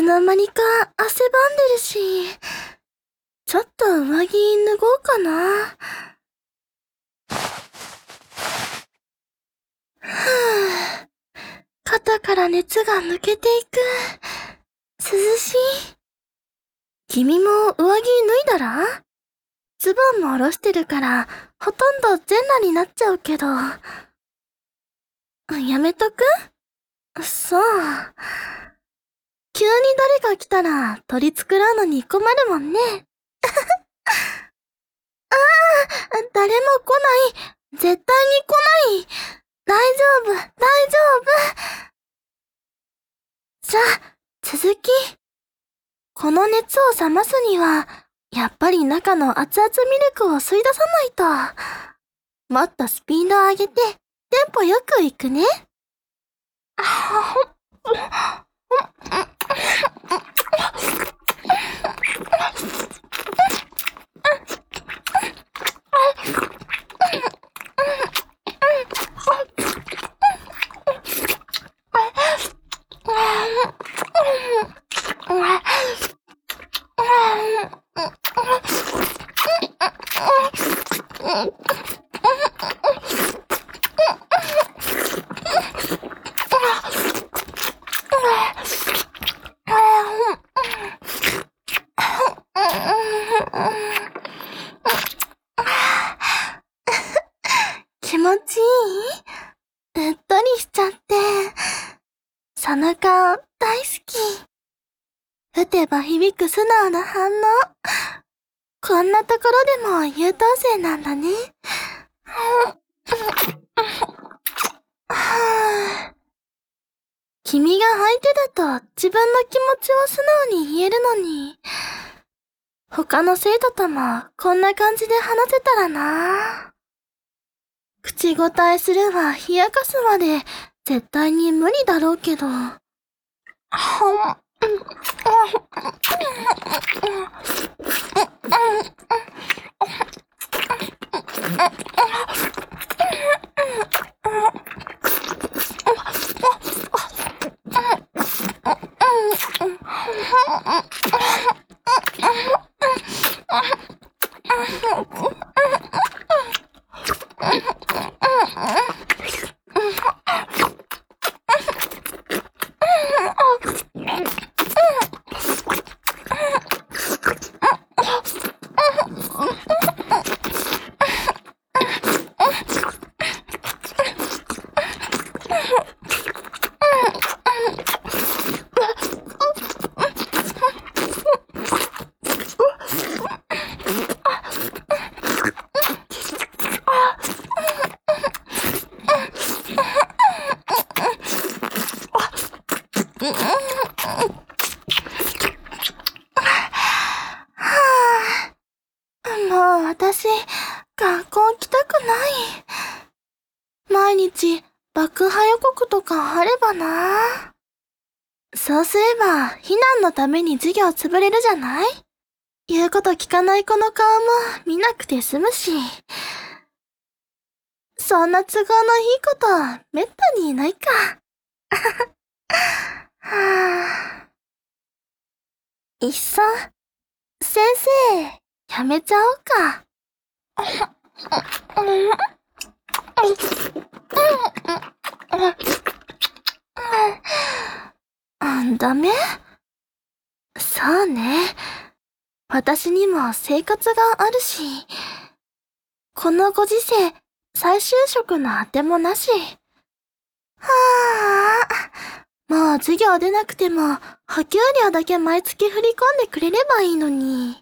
つの間にか汗ばんでるし、ちょっと上着脱ごうかな。肩から熱が抜けていく。涼しい。君も上着脱いだら？ズボンも下ろしてるから、ほとんど全裸になっちゃうけど。やめとく？そう。急に誰か来たら取り繕うのに困るもんね。誰も来ない。絶対に来ない。大丈夫、大丈夫。さあ、続き。この熱を冷ますには、やっぱり中の熱々ミルクを吸い出さないと。もっとスピードを上げて、テンポよくいくね。気持ちいい？うっとりしちゃって。その顔、大好き。打てば響く素直な反応。こんなところでも優等生なんだね。君が相手だと自分の気持ちを素直に言えるのに。他の生徒ともこんな感じで話せたらな。口答えするわ冷やかすまで絶対に無理だろうけど。もう私、学校行きたくない。毎日、爆破予告とかあればな。そうすれば、避難のために授業潰れるじゃない？言うこと聞かない子の顔も見なくて済むし。そんな都合のいいことはめったにいないか。いっそ、先生、やめちゃおうか。ダメ？そうね。私にも生活があるし。このご時世、再就職のあてもなし。もう授業出なくても、補給料だけ毎月振り込んでくれればいいのに。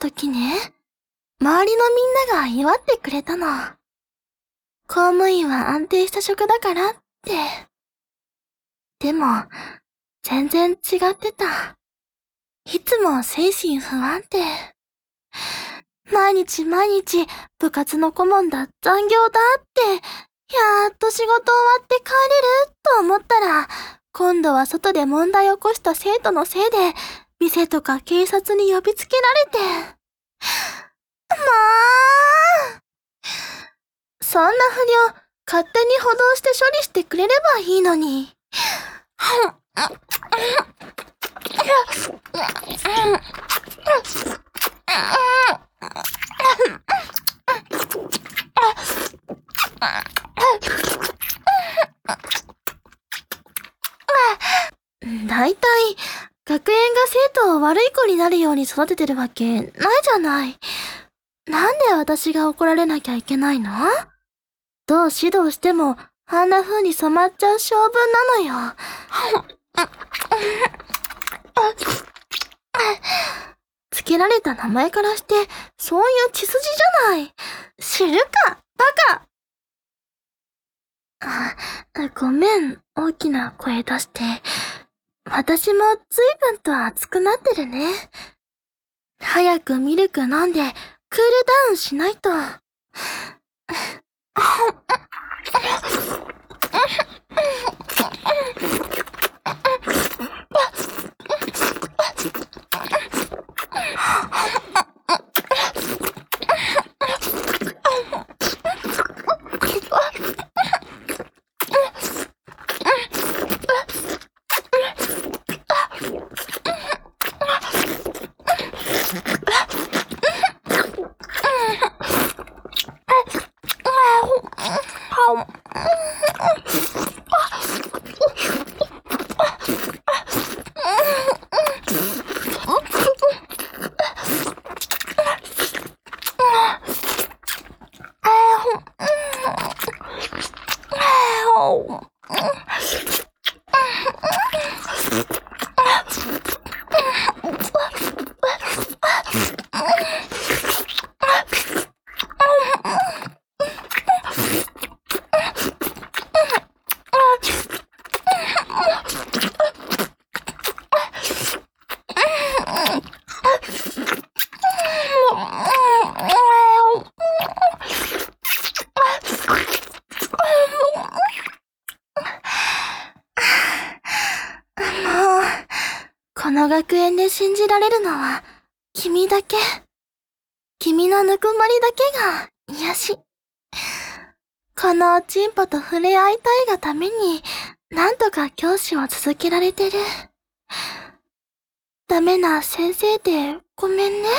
時ね、周りのみんなが祝ってくれたの。公務員は安定した職だからって。でも、全然違ってた。いつも精神不安定。毎日部活の顧問だ、残業だって、やっと仕事終わって帰れると思ったら、今度は外で問題を起こした生徒のせいで、店とか警察に呼びつけられて。そんな不良、勝手に補導して処理してくれればいいのに。だいたい、学園が生徒を悪い子になるように育ててるわけないじゃない。なんで私が怒られなきゃいけないの？どう指導しても、あんな風に染まっちゃう性分なのよ。つけられた名前からして、そういう血筋じゃない。知るか、バカ。ごめん、大きな声出して。私も随分と熱くなってるね。早くミルク飲んで、クールダウンしないと。この学園で信じられるのは、君だけ。君のぬくもりだけが癒し。このチンポと触れ合いたいがために、なんとか教師を続けられてる。ダメな先生でごめんね。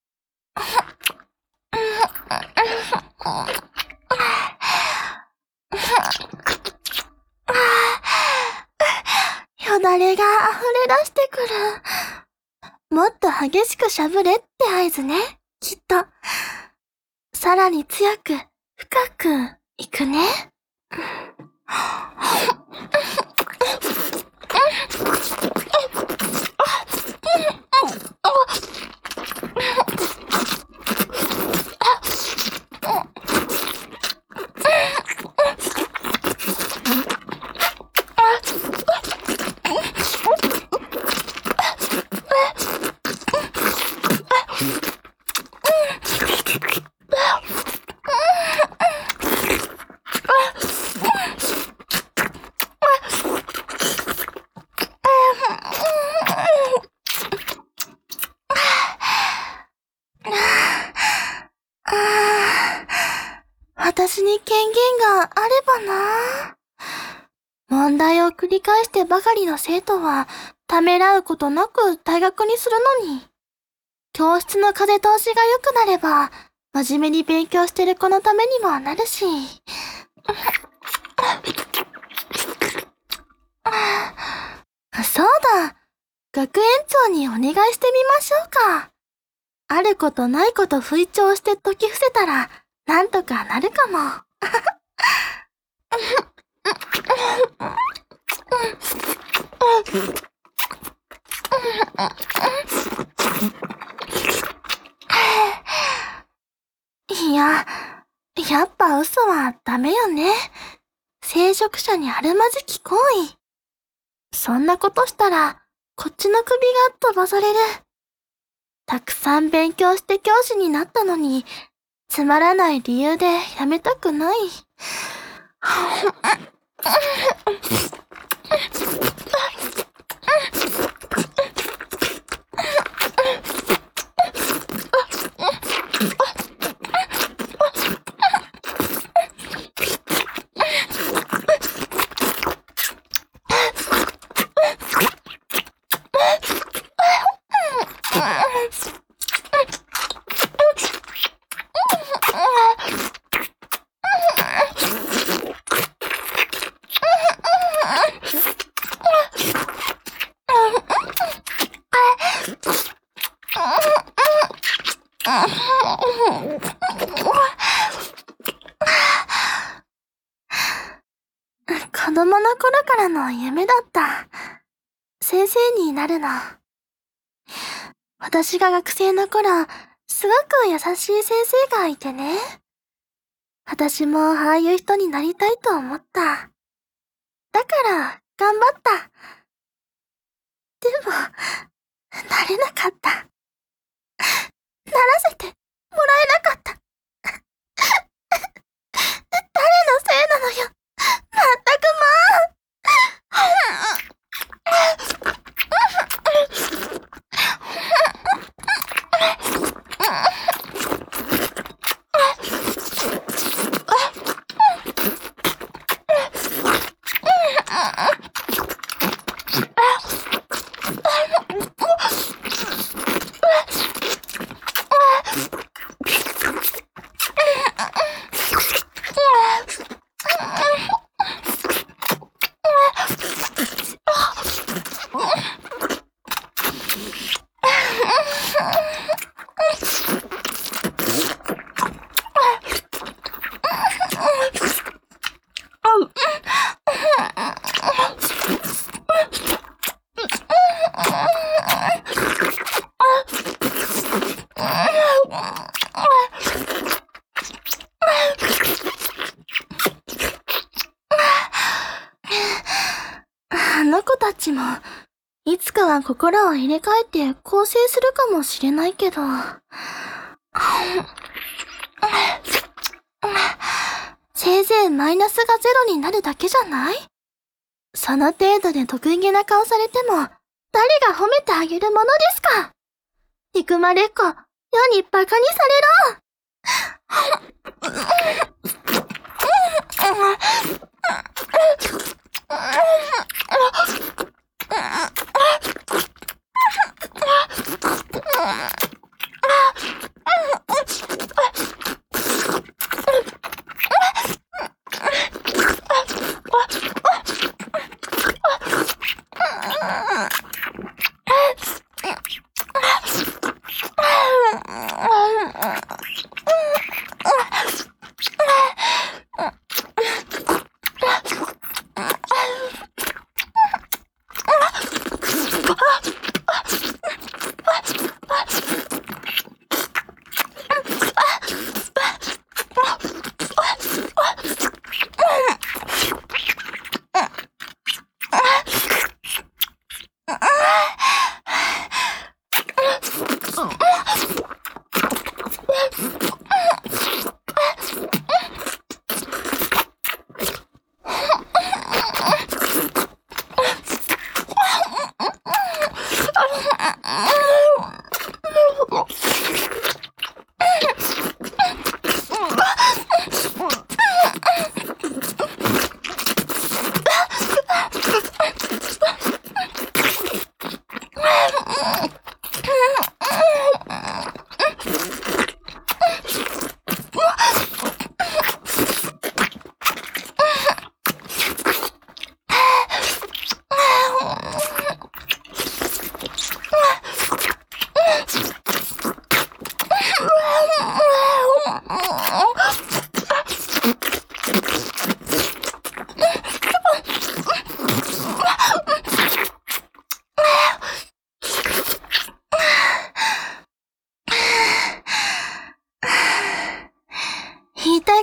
よだれが溢れ出してくる。もっと激しくしゃぶれって合図ね、きっと。さらに強く、深く、いくね。私に権限があればな。問題を繰り返してばかりの生徒は、ためらうことなく退学にするのに。教室の風通しが良くなれば、真面目に勉強してる子のためにもなるし。そうだ。学園長にお願いしてみましょうか。あることないこと吹聴して解き伏せたら、なんとかなるかも。 いや、やっぱ嘘はダメよね。聖職者にあるまじき行為。そんなことしたら、こっちの首が飛ばされる。たくさん勉強して教師になったのに、つまらない理由でやめたくない。子供の頃からの夢だった。先生になるの。私が学生の頃、すごく優しい先生がいてね。私もああいう人になりたいと思った。だから、頑張った。でも、なれなかった。ならせてもらえなかった。誰のせいなのよ。まったくあの子たちも、いつかは心を入れ替えて更生するかもしれないけど。せいぜいマイナスがゼロになるだけじゃない？その程度で得意げな顔されても、誰が褒めてあげるものですか？憎まれっ子、世にバカにされろ！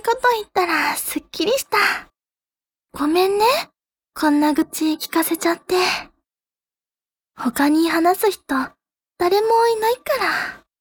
こと言ったらすっきりした。ごめんね。こんな愚痴聞かせちゃって。他に話す人、誰もいないから。